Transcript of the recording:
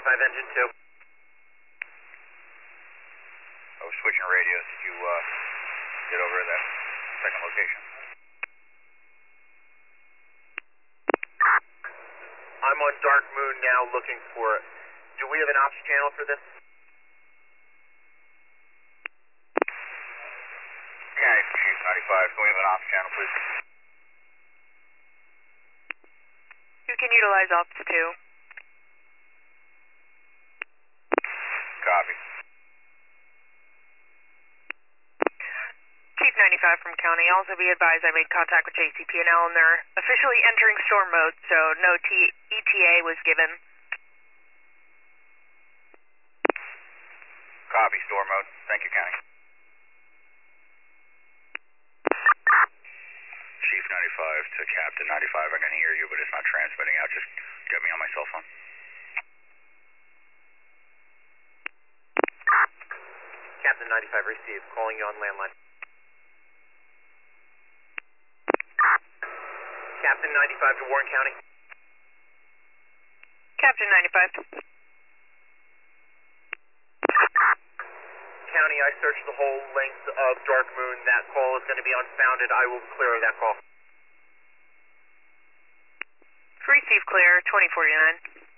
engine 2. I was switching radios. Did you get over to that second location? I'm on Dark Moon now looking for it. Do we have an ops channel for this? County Chief 95, can we have an ops channel, please? You can utilize ops 2. Copy. Chief 95 from County. Also be advised I made contact with JCP&L and they're officially entering storm mode, so no ETA was given. Copy, storm mode. Thank you, County. Chief 95 to Captain 95, I can hear you, but it's not transmitting out. Just get me on my cell phone. Captain 95 received. Calling you on landline. Captain 95 to Warren County. Captain 95. County, I searched the whole length of Dark Moon. That call is going to be unfounded. I will clear that call. Receive clear, 2049.